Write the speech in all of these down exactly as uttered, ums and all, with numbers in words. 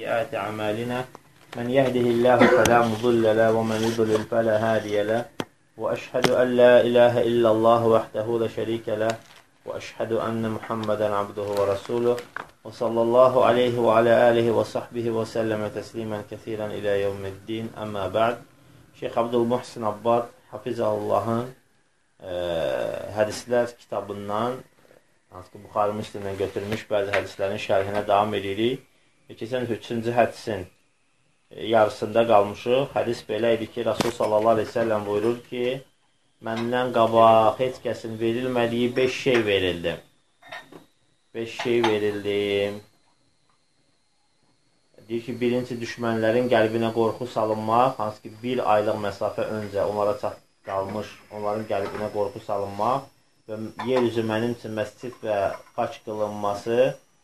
سيئات أعمالنا من يهده الله فلا مضل له ومن يضلل فلا هادي له وأشهد أن لا إله إلا الله وحده لا شريك له وأشهد أن محمدا عبده ورسوله وصلى الله عليه وعلى آله وصحبه وسلم تسليما كثيرا إلى يوم الدين. أما بعد. Şeyx Abdülmuhsin Abbad Hafizahullahın e, hədislər kitabından, hansı ki Buxari Müslimdən götürmüş bəzi hədislərin şərhinə davam edirik. Və keçən üçüncü hədisin yarısında qalmışıq. Hədis belə idi ki, Rasul sallallahu aleyhi ve sellem buyurur ki, məndən qabaq heç kəsin verilmədiyi beş şey verildi. Beş şey verildi. Deyir ki, birinci düşmənlərin qəlbinə qorxu salınmaq, hansı ki bir aylıq məsafə öncə onlara çat qalmış, onların qəlbinə qorxu salınmaq və yer üzü mənim üçün məscid və paç qılınması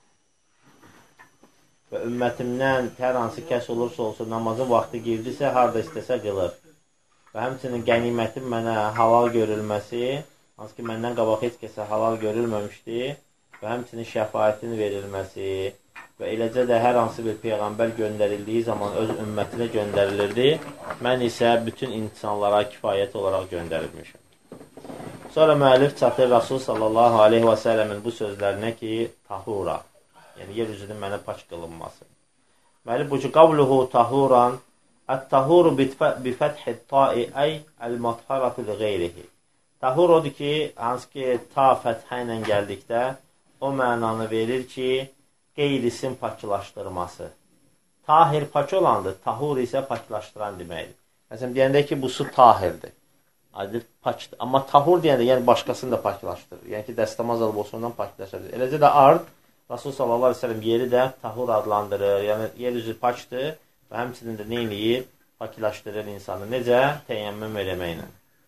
və ümmətimdən hər hansı kəs olursa olsun, namazın vaxtı girdisə, harada istəsə qılır. Və həmçinin qənimətin mənə halal görülməsi, hansı ki məndən qabaq heç kəsə halal görülməmişdi və həmçinin şəfaətin verilməsi və eləcə də hər hansı bir peyğəmbər göndərildiyi zaman öz ümmətinə göndərilirdi. Mən isə bütün insanlara kifayət olaraq göndərilmişim. Sonra müəllif çatır Rasul sallallahu aleyhi və səlləmin bu sözlərinə ki, tahura, yəni yer üzünün mənə paç qılınması. Müəllif bu ki, qavluhu tahuran, ət-tahuru bifəthi ta'i əy əl-matharatu li qeyrihi. Tahur odur ki, hansı ki ta fəthə ilə gəldikdə o mənanı verir ki, qeyrisin paklaşdırması. Tahir pak olandır, tahur isə paklaşdıran deməkdir. Məsələn, deyəndə ki, bu su tahirdir. Aydın, pakdır. Amma tahur deyəndə, yəni başqasını da paklaşdırır. Yəni ki, dəstəmaz alıb olsundan paklaşdırır. Eləcə də ard, Rasul sallallahu aleyhi ve sellem yeri də tahur adlandırır. Yəni, yer üzü pakdır və həmçinin də neyini paklaşdırır insanı. Necə? Təyyəmmüm eləməklə.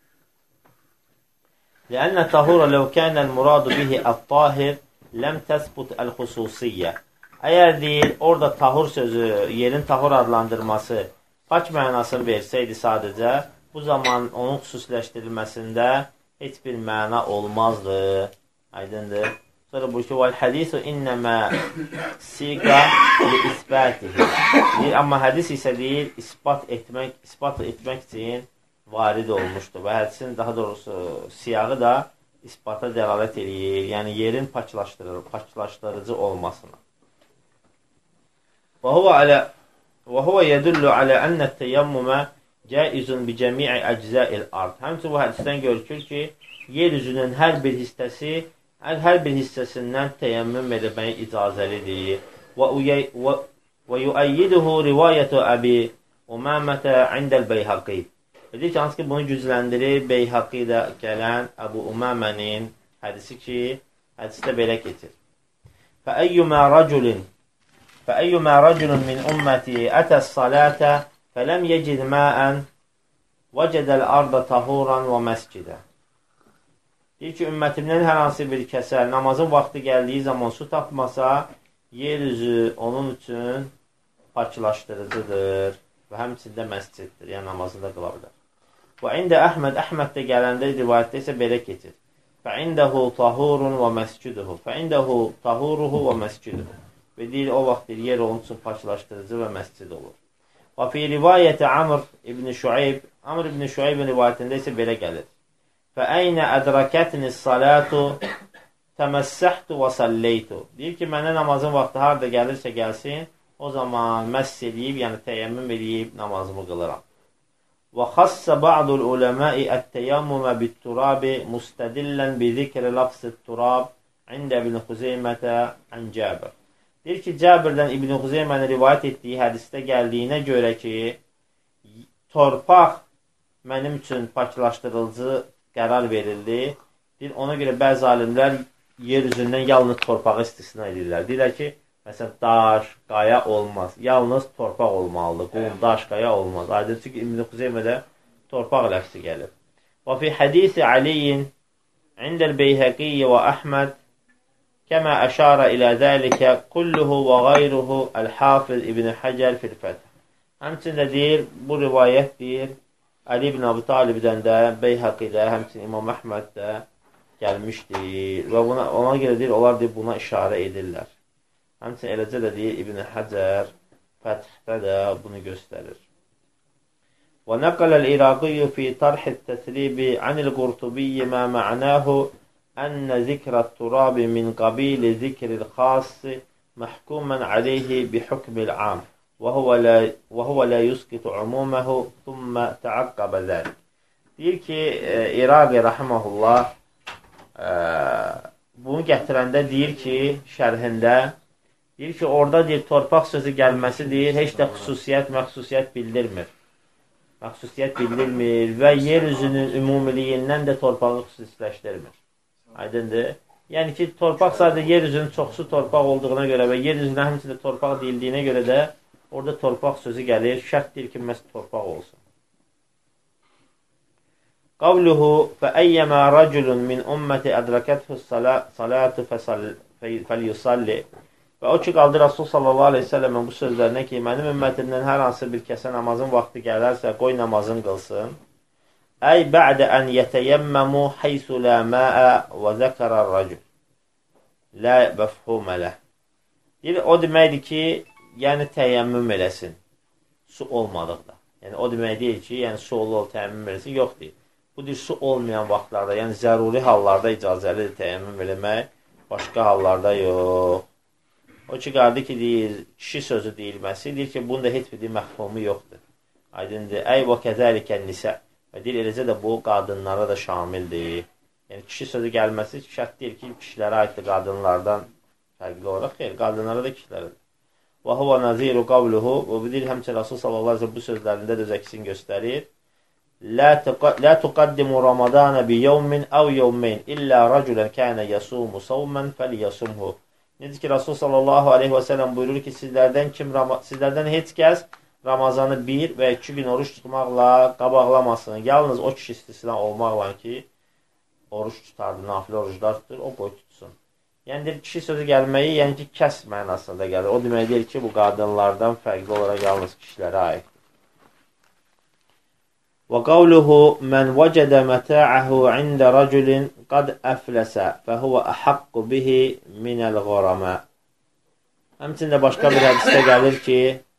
لأن tahura لو كان المراد به الطاهر ləm təsbut əl-xüsusiyyə. Əgər deyil, orada tahur sözü, yerin tahur adlandırması pak mənasını versəydi sadəcə, bu zaman onun xüsusiləşdirilməsində heç bir məna olmazdı. Aydındır. Sonra bu ki, vəl-hədisu innəmə siqa li-isbətihi. Deyir, amma hədis isə deyir, ispat etmək, ispat etmək üçün varid olmuşdur. Və hədisin daha doğrusu siyağı da isbata dəlalət edir, yəni yerin paklaşdırıcı olmasına. Və huvə yədullu alə ənət təyammümə caizun bi cəmi'i əczəil ard. Həmçin bu hədisdən görükür ki, yer üzünün hər bir hissəsi, hər bir hissəsindən təyammüm eləməyə icazəlidir. Və yuəyyiduhu rivayətu əbi umamətə indəl beyhaqib. Deyir ki, hansı ki, bunu gücləndirir Beyhaqidə gələn Əbu Umamənin hədisi ki, hədisdə belə keçir. Fəəyyümə rəculun Fəəyyümə rəculun min ümməti ətəs salətə fələm yecid məən vəcədəl arda tahuran və məscidə. Deyir ki, ümmətimdən hər hansı bir kəsə namazın vaxtı gəldiyi zaman su tapmasa, yer üzü onun üçün paklaşdırıcıdır və həmçində məsciddir, yəni namazında qıla bilər. Və ində Əhməd, Əhməddə gələndə rivayətdə isə belə keçir. Fəindəhu tahurun və məsciduhu. Fəindəhu tahuruhu və məsciduhu. Və deyir, o vaxt deyir, yer onun üçün paklaşdırıcı və məscid olur. Və fi rivayəti Amr ibn Şuayb, Amr ibn Şuaybin rivayətində isə belə gəlir. Fəəynə ədrakətini salatu təməssəhtu və səlleytu. Deyir ki, mənə namazın vaxtı harada gəlirsə gəlsin, o zaman məss edib, yəni təyyəmmüm edib namazımı qılıram. Və xassə ba'dul uləməi ət-təyammümə bit-turabi müstədillən bi zikri lafzit-turab ində İbn Xuzeymətə ən Cəbir. Deyir ki, Cəbirdən İbn Xuzeymənin rivayət etdiyi hədisdə gəldiyinə görə ki, torpaq mənim üçün paklaşdırıcı qərar verildi. Deyir, ona görə bəzi alimlər yer üzündən yalnız torpağı istisna edirlər. Deyirlər ki, məsələn, daş, qaya olmaz. Yalnız torpaq olmalıdır. Qum, daş, qaya olmaz. Aydın çünki İbn Xuzeymədə torpaq ləfsi gəlir. Və fi hədisi Aliyin indəl Beyhəqiyyə və Əhməd kəmə əşarə ilə zəlikə kulluhu və qayruhu əl-Hafiz İbn Həcər fil-Fəth. Həmçində deyir, bu rivayət deyir, Ali ibn Abi Talibdən də, Beyhəqidə, həmçinin İmam Əhməd də gəlmişdir. Və buna, ona görə deyir, onlar deyir, buna işarə edirlər. Həmçinin eləcə də deyir İbn Həcər Fəthdə də bunu göstərir. Və nəqələl İraqiyyu fi tarhit təsribi anil Qurtubiyyi mə mə'nahu ənə zikrət turabi min qabili zikril xassi məhkumən aleyhi bi hukmil am və huvə lə yusqitu umuməhu thumma təaqqabə zəlik. Deyir ki, İraqi rahiməhullah bunu gətirəndə deyir ki, şərhində deyir ki, orada deyir, torpaq sözü gəlməsi deyir, heç də xüsusiyyət, məxsusiyyət bildirmir. Məxsusiyyət bildirmir və yer üzünün ümumiliyindən də torpağı xüsusiləşdirmir. Aydındır. Yəni ki, torpaq sadəcə yer üzünün çoxsu torpaq olduğuna görə və yer üzünə həmçində torpaq deyildiyinə görə də orada torpaq sözü gəlir. Şərt deyir ki, məhz torpaq olsun. Qavluhu fəəyyəmə rəculun min ümməti ədrəkəthu salatu fəlyusalli. Və o ki, qaldı Rasul sallallahu aleyhi ve sellem'in bu sözlərinə ki, mənim ümmətimdən hər hansı bir kəsə namazın vaxtı gələrsə, qoy namazın qılsın. Əy bə'də ən yətəyəmməmu haysu lə məə və zəkərər rəcul. Lə məfhumələ. Deyir, o deməkdir ki, yəni təyəmmüm eləsin. Su olmadıqda. Yəni, o demək deyil ki, yəni su ol, təyəmmüm eləsin. Yox deyil. Bu deyir, su olmayan vaxtlarda, yəni zəruri hallarda icazəlidir təyəmmüm eləmək, başqa hallarda yox. O ki, qardı ki, deyir, kişi sözü deyilməsi, deyir ki, bunda heç bir məfhumu yoxdur. Aydındır. Əy və kəzəlikən nisə. Və deyir, eləcə də bu, qadınlara da şamildir. Yəni, kişi sözü gəlməsi şərt deyir ki, kişilərə aiddir qadınlardan fərqli olaraq. Xeyr, qadınlara da kişilərə də. Və huvə naziru qavluhu. Və bu deyir, həmçə Rasul sallallahu aleyhi ve sellem bu sözlərində də öz əksini göstərir. Lə tuqaddimu Ramadana bi yevmin əv yevmeyn illə rəculən kənə yasumu savmən fəlyasumhu. Necə ki, Rasul sallallahu aleyhi ve sellem buyurur ki, sizlərdən, kim, sizlərdən heç kəs Ramazanı bir və iki gün oruç tutmaqla qabaqlamasın. Yalnız o kişi istisna olmaqla ki, oruç tutardı, nafilə oruclar tutur, o qoy tutsun. Yəni, deyir, kişi sözü gəlməyi, yəni ki, kəs mənasında gəlir. O demək deyir ki, bu qadınlardan fərqli olaraq yalnız kişilərə aiddir. Və qavluhu mən vəcədə mətəəhu ində rəculin qad əfləsə fəhuvə əhaqqu bihi minəl qaramə. Həmçində başqa bir hədisdə gəlir ki,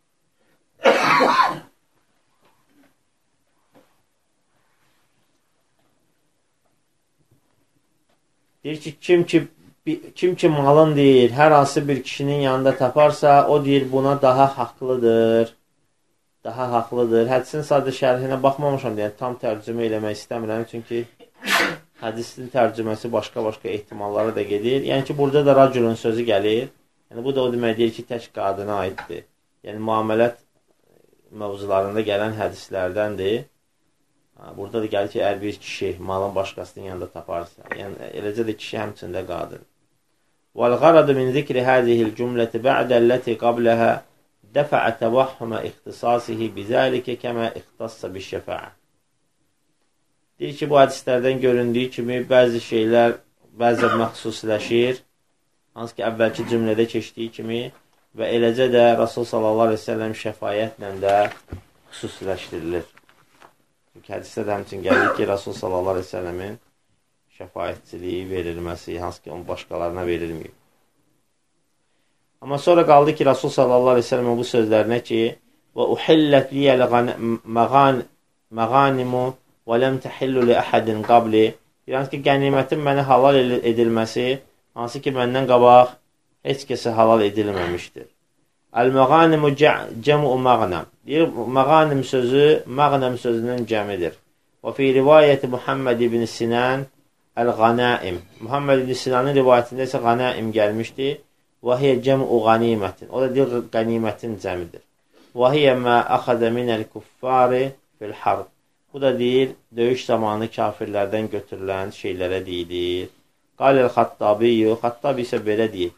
deyir ki, kim ki, kim ki malın deyir, hər hansı bir kişinin yanında taparsa, o deyir, buna daha haqlıdır. Daha haqlıdır. Hədisin sadəcə şərhinə baxmamışam, yəni tam tərcümə eləmək istəmirəm, çünki hədisin tərcüməsi başqa-başqa ehtimallara da gedir. Yəni ki, burada da rəculun sözü gəlir. Yəni, bu da o demək deyir ki, tək qadına aiddir. Yəni, muamələt mövzularında gələn hədislərdəndir. Burada da gəlir ki, əgər bir kişi malın başqasının yanında taparsa, yəni eləcə də kişi həmçində qadın. وَالْغَرَدُ مِنْ ذِكْرِ هَذِهِ الْجُمْلَةِ بَعْدَ الَّتِي قَبْلَهَا دَفَعَ تَوَحُّمَ اِخْتِصَاصِهِ بِذَٰلِكَ كَمَا اِخْتَصَّ بِالشَّفَاعَةِ. Deyir ki, bu hədislərdən göründüyü kimi bəzi şeylər bəzən məxsusləşir, hansı ki, əvvəlki cümlədə keçdiyi kimi və eləcə də Rasul sallallahu aleyhi ve sellem şəfayətlə də xüsusiləşdirilir. Çünki hədisdə də həmçin gəlir ki, Rasul sallallahu aleyhi ve sellemin şəfayətçiliyi verilməsi, hansı ki, onun başqalarına verilməyib. Amma sonra qaldı ki, Rasul sallallahu aleyhi ve sellem'in bu sözlərinə ki, və uhillət liyəl məğanimu və ləm təhillu li əhədin qabli. Yəni ki, qənimətin mənə halal edilməsi, hansı ki, məndən qabaq heç kəsə halal edilməmişdir. Əl-məğanimu cəmu məğnəm. Deyir, məğanim sözü, məğnəm sözünün cəmidir. Və fi rivayəti Muhammed ibn Sinan əl-qanaim. Muhammed ibn Sinanın rivayətində isə qanaim gəlmişdir. Və hiyə cəmu qanimətin. O da deyir, qənimətin cəmidir. Və hiyə mə əxədə minəl kuffari fil harb. Bu da deyir, döyüş zamanı kafirlərdən götürülən şeylərə deyilir. Qaləl Xattabiyyü, Xattabi isə belə deyir.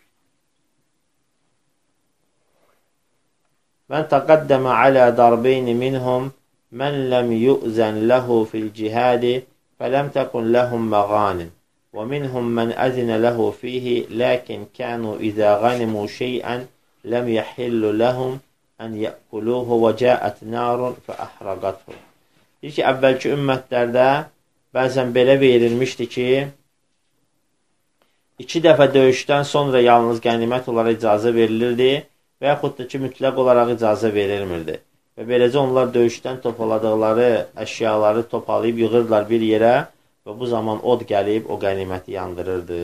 Mən təqəddəmə alə darbeyni minhum mən ləm yu'zən ləhu fil cihadi fələm təkun ləhum məğanim. ومنهم من أذن له فيه لكن كانوا إذا غنموا شيئا لم يحل لهم أن يأكلوه وجاءت نار فأحرقته. Deyir ki, əvvəlki ümmətlərdə bəzən belə verilmişdi ki, iki dəfə döyüşdən sonra yalnız qənimət olaraq icazə verilirdi və yaxud da ki, mütləq olaraq icazə verilmirdi. Və beləcə onlar döyüşdən topaladıqları əşyaları topalayıb yığırdılar bir yerə və bu zaman od gəlib o qəniməti yandırırdı.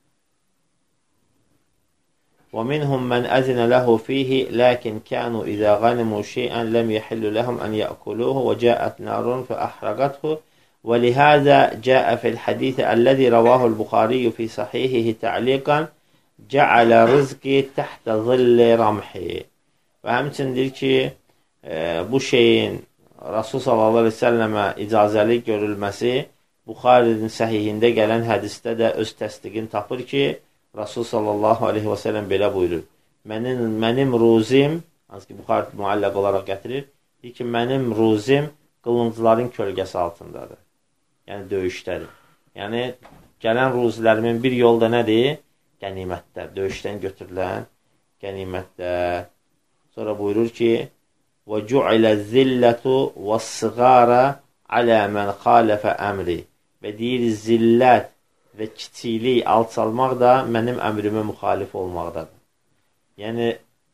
وَمِنْهُمْ مَنْ أَذِنَ لَهُ فِيهِ لَكِنْ كَانُوا إِذَا غَنِمُوا شَيْئًا لَمْ يَحِلُّ لَهُمْ أَنْ يَأْكُلُوهُ وَجَاءَتْ نَارٌ فَأَحْرَقَتْهُ وَلِهَذَا جَاءَ فِي الْحَدِيثِ الَّذِي رَوَاهُ الْبُخَارِيُّ فِي صَحِيحِهِ تَعْلِيقًا جَعَلَ رِزْقِي تَحْتَ ظِلِّ رَمْحِهِ. Və həmçindir ki, e, bu şeyin Rasul sallallahu aleyhi ve sellemə icazəli görülməsi Buxarinin səhihində gələn hədisdə də öz təsdiqini tapır ki, Rasul sallallahu aleyhi ve sellem belə buyurur. Mənim, mənim ruzim, hansı ki Buxari müəlləq olaraq gətirir, deyir ki, mənim ruzim qılıncların kölgəsi altındadır. Yəni döyüşdədir. Yəni gələn ruzilərimin bir yolda nədir? Qənimətlər, döyüşdən götürülən qənimətlər. Sonra buyurur ki, وَجُعِلَ الزِّلَّةُ وَالصِّغَارَ عَلَى مَنْ خَالَفَ əmri. Və deyir, zillət və kiçiklik, alçalmaq da mənim əmrimə müxalif olmaqdadır. Yəni,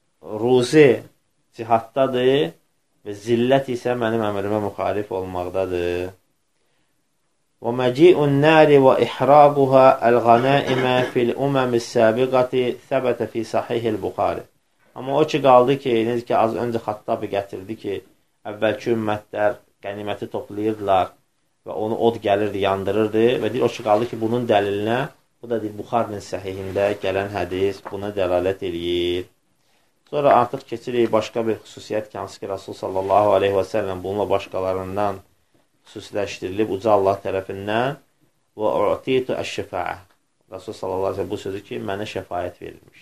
ruzi cihaddadır və zillət isə mənim əmrimə müxalif olmaqdadır. وَمَجِيءُ النَّارِ وَإِحْرَاقُهَا الْغَنَائِمَ فِي الْأُمَمِ السَّابِقَةِ ثَبَتَ فِي صَحِيحِ الْبُخَارِ. Amma o ki, qaldı ki, necə ki, az öncə Xattabi gətirdi ki, əvvəlki ümmətlər qəniməti toplayırdılar və onu od gəlirdi, yandırırdı və deyir, o ki, qaldı ki, bunun dəlilinə, bu da deyir, Buxarinin səhihində gələn hədis buna dəlalət eləyir. Sonra artıq keçirik başqa bir xüsusiyyət ki, hansı ki, Rasul sallallahu aleyhi və səlləm bununla başqalarından xüsusiləşdirilib uca Allah tərəfindən və u'titu əş-şəfaə. Rasul sallallahu aleyhi və səlləm bu sözü ki, mənə şəfayət verilmişdir.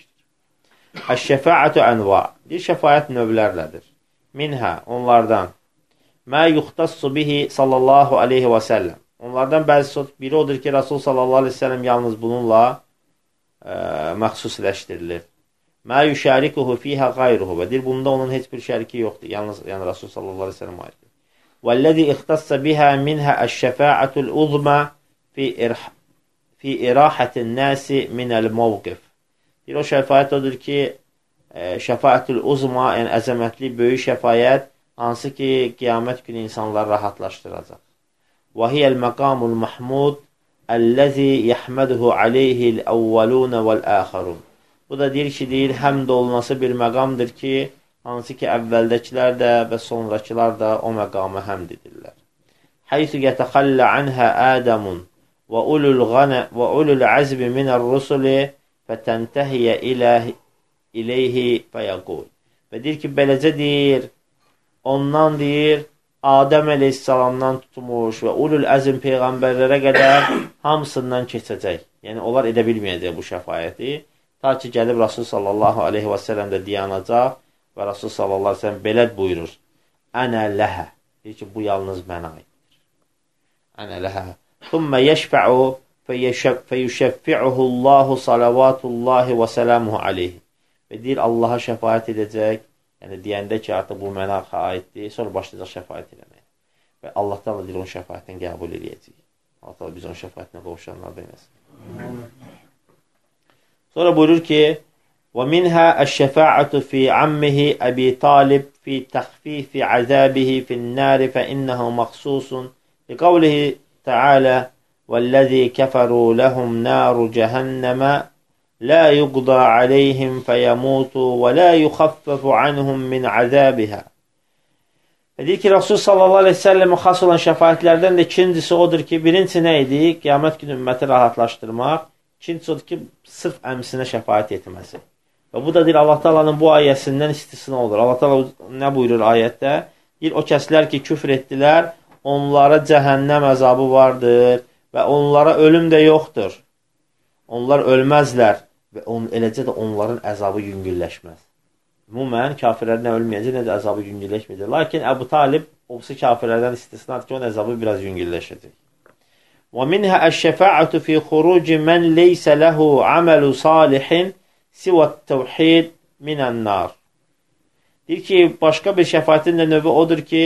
Əş-şəfaətü ənva. Deyir, şəfayət növlərlədir. Minhə, onlardan mə yuxtassu bihi sallallahu aleyhi və səlləm. Onlardan bəzi biri odur ki, Rasul sallallahu aleyhi və səlləm yalnız bununla e, məxsusləşdirilir. Mə yüşərikuhu fiyhə qayruhu. Və deyir, bunda onun heç bir şəriki yoxdur. Yalnız yəni, Rasul sallallahu aleyhi və səlləm aiddir. وَالَّذِي اِخْتَصَّ بِهَا مِنْهَا الشَّفَاعَةُ الْعُظْمَى فِي إِرَاحَةِ النَّاسِ مِنَ الْمَوْقِفِ. Deyir, o şəfayət odur ki, şəfayətül uzma, yəni əzəmətli, böyük şəfayət, hansı ki, qiyamət günü insanları rahatlaşdıracaq. Və hiyəl məqamul mahmud əlləzi yəhməduhu aleyhil əvvəlunə vəl-əxərun. Bu da deyir ki, deyir, həmd olunması bir məqamdır ki, hansı ki, əvvəldəkilər də və sonrakılar da o məqamı həmd edirlər. Həythu yətəxəllə anhə ədəmun və ulul əzbi minər rusuli fətəntəhiyyə iləyhi fəyəqul. Və deyir ki, beləcə deyir, ondan deyir, Adəm əleyhissalamdan tutmuş və ulul əzm peyğəmbərlərə qədər hamısından keçəcək. Yəni, onlar edə bilməyəcək bu şəfayəti. Ta ki, gəlib Rasul sallallahu aleyhi və səlləm də diyanacaq və Rasul sallallahu aleyhi və səlləm belə buyurur. Ənə ləhə. Deyir ki, bu yalnız mənə aiddir. Ənə ləhə. Thumma yəşfə'u fəyüşəffi'uhu Allahu salavatullahi və sələmuhu aleyhi. Və deyir, Allaha şəfayət edəcək. Yəni, deyəndə ki, artıq bu mənə aiddir. Sonra başlayacaq şəfayət eləməyə. Və Allah da deyir, onun şəfayətini qəbul edəcək. Allah da biz onun şəfayətinə qovuşanlardan eləsin. Sonra buyurur ki, وَمِنْهَا الشَّفَاعَةُ فِي عَمِّهِ أَبِي طَالِبْ فِي تَخْفِيفِ عَذَابِهِ فِي النَّارِ فَإِنَّهُ مَخْصُوصٌ لِقَوْلِهِ تَعَالَى وَالَّذِي كَفَرُوا لَهُمْ نَارُ جَهَنَّمَ لَا يُقْضَى عَلَيْهِمْ فَيَمُوتُوا وَلَا يُخَفَّفُ عَنْهُمْ مِنْ عَذَابِهَا. Deyir ki, Rasul sallallahu aleyhi ve sellemə xas olan şəfayətlərdən də ikincisi odur ki, birincisi nə idi? Qiyamət günü ümməti rahatlaşdırmaq. İkincisi odur ki, sırf əmsinə şəfayət etməsi. Və bu da deyir, Allah Taala'nın bu ayəsindən istisna olur. Allah Taala nə buyurur ayətdə? Deyir, o kəslər ki, küfr etdilər, onlara cəhənnəm əzabı vardır və onlara ölüm də yoxdur. Onlar ölməzlər və on, eləcə də onların əzabı yüngülləşməz. Ümumən, kafirlər nə ölməyəcək, nə də əzabı yüngülləşməyəcək. Lakin Əbu Talib, obsi kafirlərdən istisnadır ki, onun əzabı biraz yüngülləşəcək. وَمِنْهَا الشَّفَاعَةُ فِي خُرُوجِ مَنْ لَيْسَ لَهُ عَمَلُ صَالِحٍ سِوَى التَّوْحِيدِ مِنَ النَّارِ. Deyir ki, başqa bir şəfayətin də növü odur ki,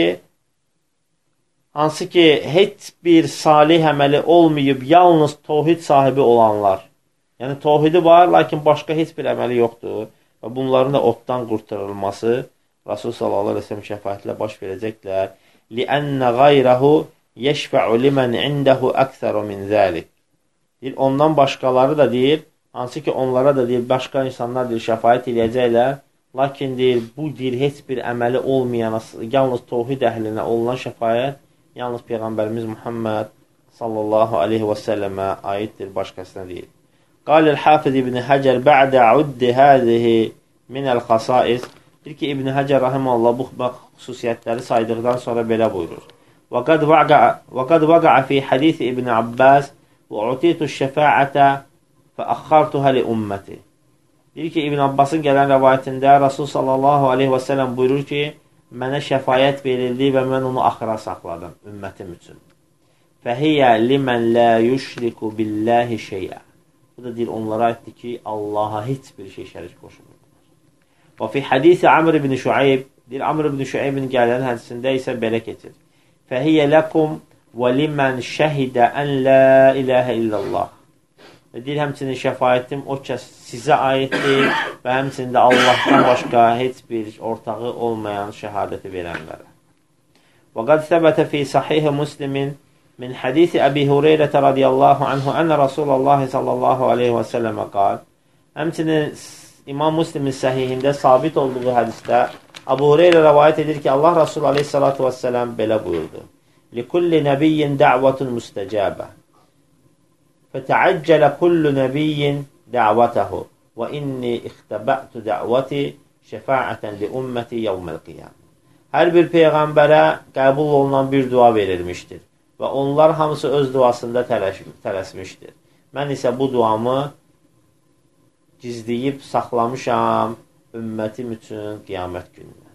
hansı ki, heç bir salih əməli olmayıb, yalnız tohid sahibi olanlar. Yəni, tohidi var, lakin başqa heç bir əməli yoxdur. və bunların da oddan qurtarılması Rasul sallallahu əleyhi və səlləm şəfaətlə baş verəcəklər. Li'anna ghayrahu yashfa'u liman 'indahu aktharu min zalik. Deyir, ondan başqaları da deyir, hansı ki onlara da deyir, başqa insanlar deyir, şəfaət edəcəklər. Lakin deyir, bu deyir, heç bir əməli olmayan, yalnız təvhid əhlinə olunan şəfaət, yalnız Peyğəmbərimiz Muhammed sallallahu aleyhi və səlləmə aiddir, başqasına deyil. Qalil Hafiz İbn Həcər bə'də uddi həzihi minəl xasais. Deyir ki, İbn Həcər rahiməhullah bu xüsusiyyətləri saydıqdan sonra belə buyurur. Və qad vaqa'a fi hadisi İbn Abbas və utitu şəfaətə fə əxxartuhə li ümməti. Deyir ki, İbn Abbasın gələn rəvayətində Rasul sallallahu aleyhi və səlləm buyurur ki, mənə şəfayət verildi və mən onu axıra saxladım ümmətim üçün. Fəhiyyə limən lə yüşriku billəhi şeyə. Bu da deyir, onlara aiddir ki, Allaha heç bir şey şərik qoşulmur. Və fi hadisi Amr ibn Şuayb, deyir, Amr ibn Şuaybin gələn hədisində isə belə keçir. Fəhiyyə ləkum və limən şəhidə ən lə iləhə illallah. Və deyir, həmçinin şəfayətim o kəs sizə aiddir və həmçinin də Allahdan başqa heç bir ortağı olmayan şəhadəti verənlərə. Və qad səbətə fi sahih Müslimin min hadisi Əbi Hureyrətə radiyallahu anhu ənə Rasulullah sallallahu aleyhi və səlləmə qal. Həmçinin İmam Müslimin səhihində sabit olduğu hədisdə Əbu Hureyrə rəvayət edir ki, Allah Rasulü aleyhissalatu və səlləm belə buyurdu. Likulli nəbiyyin dəvətun müstəcəbə. فَتَعَجَّلَ كُلُّ نَبِيٍّ دَعْوَتَهُ وَإِنِّي اِخْتَبَأْتُ دَعْوَتِي شَفَاعَةً لِأُمَّتِ يَوْمَ الْقِيَامِ. Hər bir peyğəmbərə qəbul olunan bir dua verilmişdir və onlar hamısı öz duasında tələş tələsmişdir. Mən isə bu duamı gizləyib saxlamışam ümmətim üçün qiyamət gününə.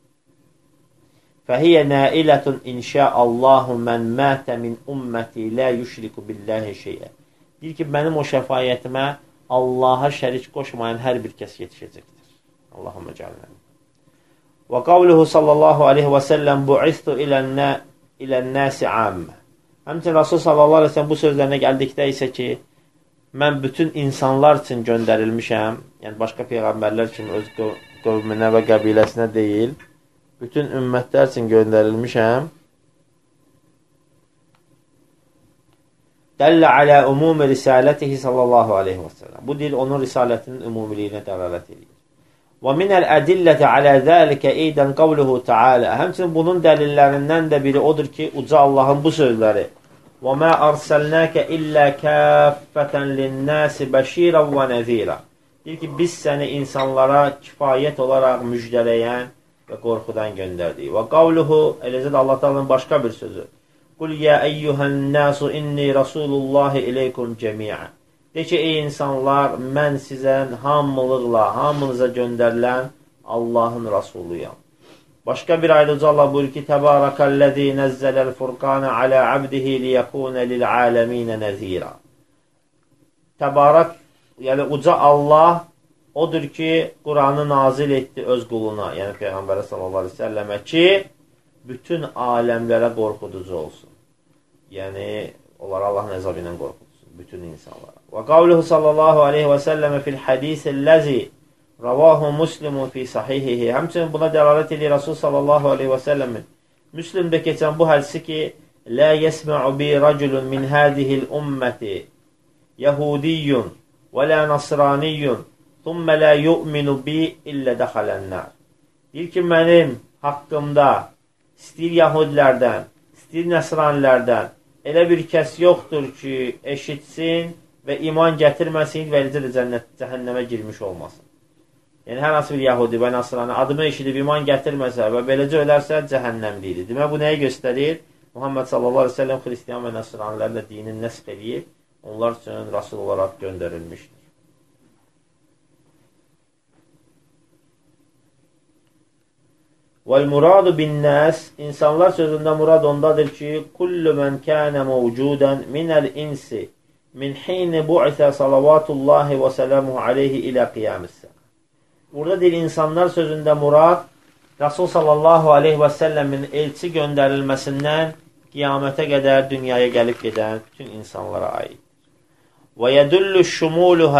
فَهِيَ نَائِلَةٌ إِنْ شَاءَ اللَّهُ مَنْ مَاتَ مِنْ أُمَّتِي لَا يُشْرِكُ بِاللَّهِ شَيْئًا. Deyir ki, mənim o şəfayətimə Allaha şərik qoşmayan hər bir kəs yetişəcəkdir. Allahümmə cəalnə. Və qavluhu sallallahu aleyhi və səlləm bu'istu ilən-nəsi ammə. Həmçin Rasul sallallahu aleyhi və səlləm bu sözlərinə gəldikdə isə ki, mən bütün insanlar üçün göndərilmişəm, yəni başqa peyğəmbərlər üçün öz qövmünə və qəbiləsinə deyil, bütün ümmətlər üçün göndərilmişəm. Dəllə alə umumi risalətihi sallallahu aleyhi və səlləm. Bu dil onun risalətinin ümumiliyinə dəlalət edir. Və minəl ədilləti alə zəlikə eydən qavluhu teala. Həmçinin bunun dəlillərindən də biri odur ki, uca Allahın bu sözləri. Və mə ərsəlnəkə illə kəffətən linnəsi bəşirən və nəzirə. Deyir ki, biz səni insanlara kifayət olaraq müjdələyən və qorxudan göndərdik. Və qavluhu, eləcə də Allah Taala'nın başqa bir sözü. Qul ya eyyuhən nasu inni rasulullahi ileykum cəmiə. De ki, ey insanlar, mən sizə hamılıqla, hamınıza göndərilən Allahın Rasuluyam. Başqa bir ayda Allah buyurur ki, Təbarəkəlləzi nəzzələl furqanə alə abdihi liyəkunə lil'aləminə nəzirə. Təbarək, yəni uca Allah odur ki, Quranı nazil etdi öz quluna, yəni Peyğəmbərə sallallahu aleyhi ve səlləmə ki, bütün aləmlərə qorxuducu olsun. Yəni, onlar Allahın əzabı ilə qorxudursun, bütün insanlara. Və qavluhu sallallahu aleyhi və səlləmə fil hədisəlləzi ravahu muslimun fi sahihihi. Həmçinin buna dəlalət edir Rasul sallallahu aleyhi və səlləmin. Müslimdə keçən bu hədisi ki, lə yəsmə'u bi rəculun min hədihil ümməti yəhudiyyun və lə nasraniyyun thumma lə yu'minu bi illə dəxələnnər. Deyir ki, mənim haqqımda istəyir yahudilərdən, istəyir nəsranilərdən elə bir kəs yoxdur ki, eşitsin və iman gətirməsin və eləcə də cənnət, cəhənnəmə girmiş olmasın. Yəni, hər hansı bir yahudi və nasrani adımı eşidib iman gətirməsə və beləcə ölərsə cəhənnəmlidir. Demək, bu nəyə göstərir? Muhammed sallallahu aleyhi ve sellem xristiyan və nasranilərlə dinin nəsq edib, onlar üçün Rasul olaraq göndərilmişdir. Vəl-muradu bin-nəs, insanlar sözündə murad ondadır ki, kullu mən kənə mevcudən minəl-insi min hini bu'itə salavatullahi və sələmuhu aleyhi ilə qiyamissə. Burada deyil, insanlar sözündə murad, Rasul sallallahu aleyhi və səlləmin elçi göndərilməsindən qiyamətə qədər dünyaya gəlib gedən bütün insanlara aid. Və yədullu şumuluhə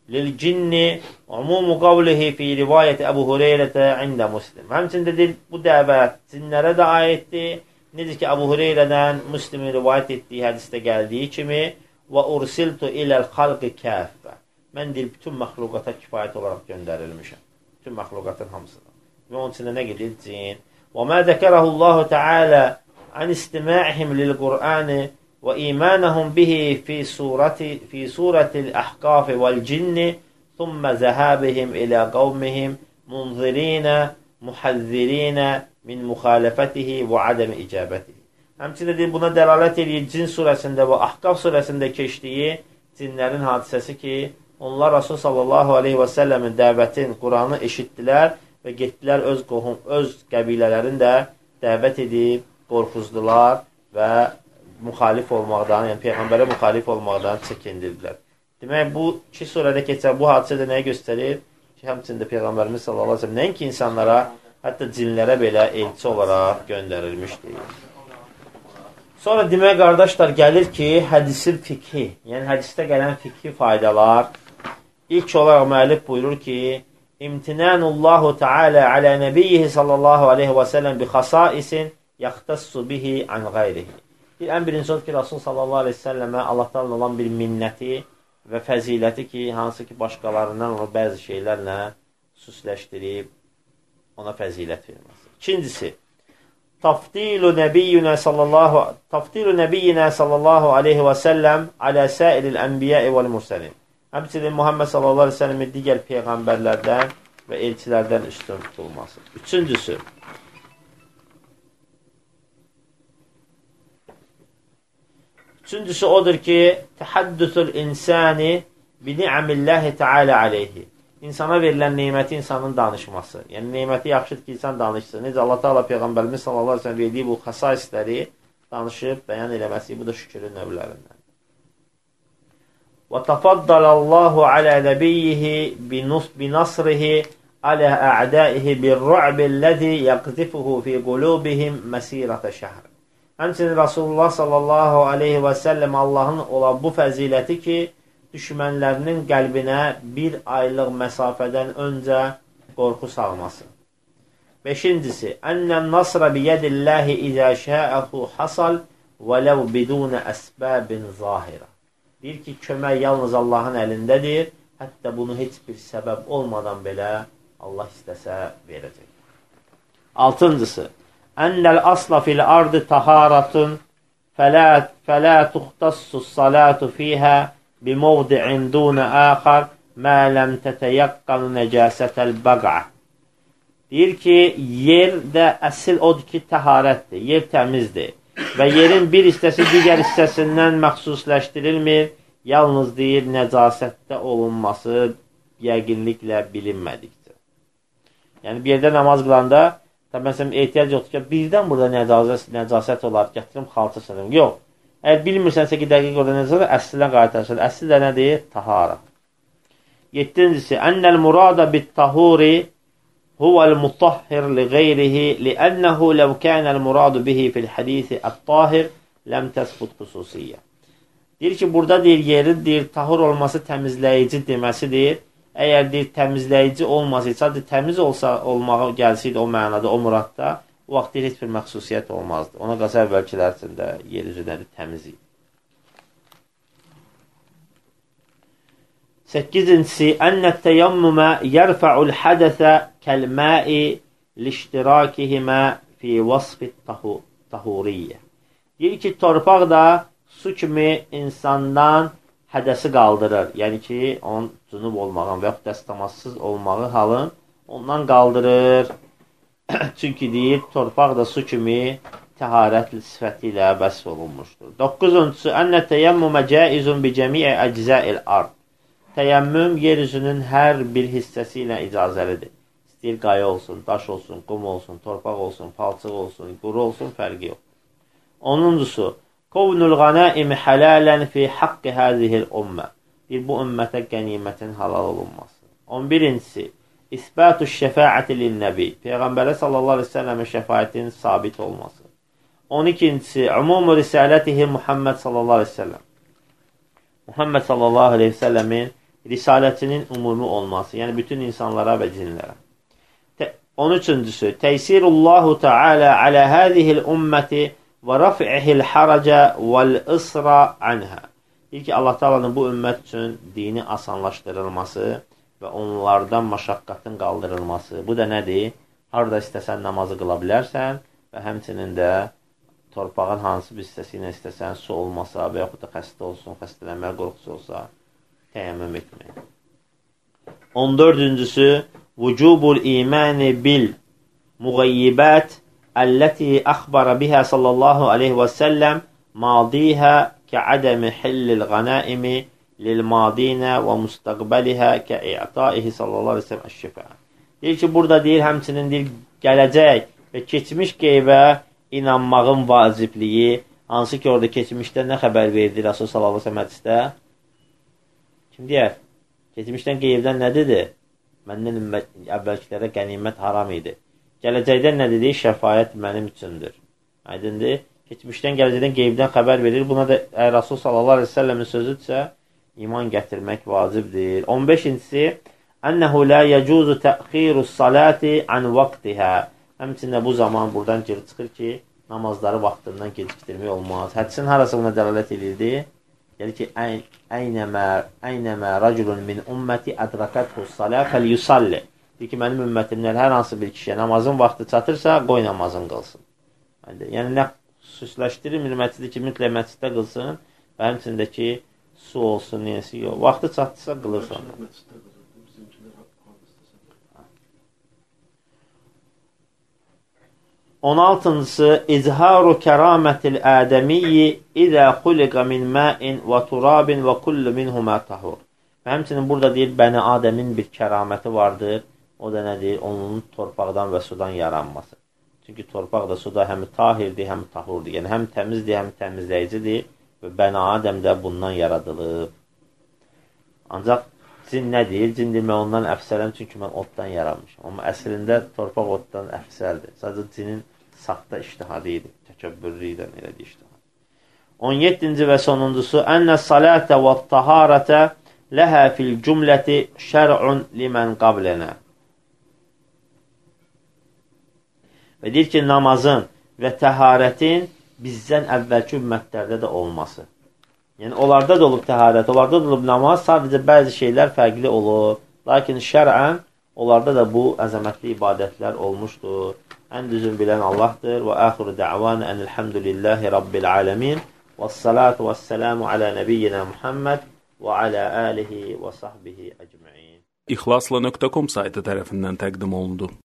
lil-cinni umumu qavlihi fi rivayəti Əbu Hureyrətə ində Muslim. Həmçində deyil, bu dəvət cinlərə də aiddir. Necə ki, Əbu Hureyrədən Müslimin rivayət etdiyi hədisdə gəldiyi kimi və ursiltu iləl xalqi kəffə. Mən deyil, bütün məxluqata kifayət olaraq göndərilmişəm. Bütün məxluqatın hamısına. Və onun içində nə gedir? Cin. Və mə zəkərəhullahu Teala an istima'ihim lil-Qur'ani və imanahum bihi fi surati fi suratil ahqaf vel-cinni thumma zahabihim ila qawmihim munzirina muhazzirina min muxalifətihi və adəm icabətihi. Həmçində deyil, buna dəlalət edir Cin surəsində və Ahqaf surəsində keçdiyi cinlərin hadisəsi ki, onlar Rasul sallallahu aleyhi və səlləmin dəvətin, Quranı eşitdilər və getdilər öz qohum, öz qəbilələrini də dəvət edib, qorxuzdular və müxalif olmaqdan, yəni Peyğəmbərə müxalif olmaqdan çəkindirdilər. Demək, bu iki surədə keçən bu hadisə də nəyə göstərir? Ki, həmçində Peyğəmbərimiz sallallahu aleyhi və səlləm nəinki insanlara, hətta cinlərə belə elçi olaraq göndərilmişdir. Sonra demək, qardaşlar, gəlir ki, hədisin fikhi, yəni hədisdə gələn fikhi faydalar. İlk olaraq müəllif buyurur ki, İmtinanullahu Teala alə nəbiyyihi sallallahu aleyhi və səlləm bi xasaisin yaxtassu bihi an qayrihi. Bir, ən birinci odur ki, Rasul sallallahu aleyhi və səlləmə Allahdan olan bir minnəti və fəziləti ki, hansı ki, başqalarından onu bəzi şeylərlə süsləşdirib, ona fəzilət verməsi. İkincisi, tafdilu nəbiyyinə sallallahu, tafdilu nəbiyyinə sallallahu aleyhi və səlləm alə səiril ənbiyyə vəl mürsəlin. Həmçinin Muhammed sallallahu aleyhi və səlləmin digər peyğəmbərlərdən və elçilərdən üstün tutulması. Üçüncüsü, üçüncüsü odur ki, təhaddüsül insani bi ni'amillahi teala aleyhi. İnsana verilən neyməti insanın danışması. Yəni, neyməti yaxşıdır ki, insan danışsın. Necə Allah Teala Peyğəmbərimiz sallallahu aleyhi və sələm verdiyi bu xəsaisləri danışıb, bəyan eləməsi, bu da şükürün növlərindən. Və təfaddalallahu alə nəbiyyihi binasrihi alə ə'daihi bir-ru'billəzi yaqzifuhu fi qulubihim məsirətə şəhr. Həmçinin Rasulullah sallallahu aleyhi və səlləm Allahın olan bu fəziləti ki, düşmənlərinin qəlbinə bir aylıq məsafədən öncə qorxu salması. Beşincisi, ənnən nasra biyədilləhi izə şəəhu hasal və ləv bidunə əsbəbin zahirə. Deyir ki, kömək yalnız Allahın əlindədir, hətta bunu heç bir səbəb olmadan belə Allah istəsə verəcək. Altıncısı, ənnəl asla fil ardı taharatun fələ tuxtassus salatu fiyhə bimovdi'in dunə əxar mə ləm tətəyəqqan nəcəsətəl bəqə. Deyir ki, yerdə əsil odur ki, təharətdir, yer təmizdir və yerin bir hissəsi digər hissəsindən məxsusləşdirilmir, yalnız deyir, nəcasətdə olunması yəqinliklə bilinmədikdir. Yəni, bir yerdə namaz qılanda, məsələn, ehtiyac yoxdur ki, birdən burada nəcasət, nəcasət olar, gətirim, xalça sınırım. Yox. Əgər bilmirsənsə ki, dəqiq orada necədir, əslindən qaytarsan. Əsli də nədir? Tahara. Yettincisi, ennel murada bit-tahuri huvel mutahhir li qeyrihi li'ennehu lev kânel muradu bihi fil hadisi at-tahir lem tesbut xüsusiyyə. Deyir ki, burada deyir, yeri deyir, tahur olması təmizləyici deməsidir. Əgər deyir, təmizləyici olmasaydı, sadəcə təmiz olsa, olmağa gəlsəydi o mənada, o muradda, o vaxt deyir, heç bir məxsusiyyət olmazdı. Ona qasa əvvəlkilər içində yer üzünədir, təmiz idi. Səkkizincisi, ənət təyammümə yərfəul hədəsə kəlməi liştirakihimə fi vasfit tahuriyyə. Deyir ki, torpaq da su kimi insandan hədəsi qaldırır. Yəni ki, onun cünub olmağın və yaxud dəstəmazsız olmağı halın ondan qaldırır. Çünki deyir, torpaq da su kimi təharətli sifəti ilə vəsf olunmuşdur. Doqquzuncusu, ənə təyammümə caizun bi cəmiə əczəil ard. Təyammüm yer üzünün hər bir hissəsi ilə icazəlidir. İstəyir qaya olsun, daş olsun, qum olsun, torpaq olsun, palçıq olsun, quru olsun, fərqi yox. Onuncusu, qovnul qanaimi halələn fi haqqi həzihil ümmə. Bir, bu ümmətə qənimətin halal olunması. on birincisi, İsbatu şəfaəti lil-nəbi. Peyğəmbərə sallallahu aleyhi ve səlləmə şəfaətin sabit olması. on ikincisi, umumu risalətihi Muhammed sallallahu aleyhi ve səlləm. Muhammed sallallahu aleyhi ve səlləmin risalətinin ümumi olması, yəni bütün insanlara və cinlərə. on üçüncüsü, Teysirullahu Teala alə hədihil ümməti və raf'ihil haraca vəl-isra anhə. Deyir ki, Allah Teala'nın bu ümmət üçün dini asanlaşdırılması və onlardan məşəqqətin qaldırılması. Bu da nədir? Harada istəsən namazı qıla bilərsən və həmçinin də torpağın hansı bir hissəsi ilə istəsən su olmasa və yaxud da xəstə olsun, xəstələnmə qorxusu olsa təyyəmmüm etmək. on dördüncüsü, vücubul imani bil muğayyibat التي أخبر بها صلى الله عليه وسلم ماضيها كعدم حل الغنائم للماضين ومستقبلها كإعطائه صلى الله عليه وسلم الشفاء. Deyir ki, burada deyir, həmçinin deyir, gələcək və keçmiş qeybə inanmağın vacibliyi, hansı ki, orada keçmişdən nə xəbər verdi Rasul sallallahu aleyhi ve sellem? Kim deyər? Keçmişdən qeybdən nə dedi? Məndən əvvəlkilərə qənimət haram idi. Gələcəkdən nə dedi? Şəfayət mənim üçündür. Aydındır. Keçmişdən, gələcəkdən, qeybdən xəbər verir. Buna da Rasul sallallahu aleyhi ve sellemin sözüdürsə, iman gətirmək vacibdir. on beşincisi, Ənəhu la yəcuzu təxirus salati an vaxtihə. Həmçində bu zaman buradan geri çıxır ki, namazları vaxtından gecikdirmək olmaz. Hədisin harası buna dəlalət edirdi? Deyir ki, Əynəmə rəculun min ümməti ədrakəthu salə fəl-yusalli. Deyir ki, mənim ümmətimlər hər hansı bir kişiyə namazın vaxtı çatırsa, qoy namazın qılsın. Yəni, nə xüsusləşdirilmir məsciddə ki, mütləq məsciddə qılsın və həmçində ki, su olsun, neyəsi yox. Vaxtı çatdırsa, qılırsa. on altıncısı, İzharu kəramətil ədəmiyyi İzə xuliqə min məin və turabin və kullu minhumə tahur. Və həmçinin burada deyir, Bəni Adəmin bir kəraməti vardır. O da nədir? Onun torpaqdan və sudan yaranması. Çünki torpaq da suda həm tahirdir, həm tahurdur. Yəni, həm təmizdir, həm təmizləyicidir. Və Bəni Adəm də bundan yaradılıb. Ancaq cin nə deyir? Cin deyir, mən ondan əfsələm, çünki mən otdan yaranmışam. Amma əslində torpaq otdan əfsəldir. Sadəcə cinin saxta iştihadı idi. Təkəbbürlü ilə elədiyi iştihadı. on yeddinci və sonuncusu, Ənə salətə və taharətə ləhə fil cümləti şər'un limən qablənə. Və deyir ki, namazın və təharətin bizdən əvvəlki ümmətlərdə də olması. Yəni, onlarda da olub təharət, onlarda da olub namaz, sadəcə bəzi şeylər fərqli olur. Lakin şər'ən, onlarda da bu əzəmətli ibadətlər olmuşdur. Ən düzün bilən Allahdır. Və əxiru də'vanə ənilhamdülillahi rabbil aləmin. Və salatu və səlamu alə nəbiyyina Muhammed və alə alihi və sahbihi əcməin. İxlasla nöqtə com saytı tərəfindən təqdim olundu.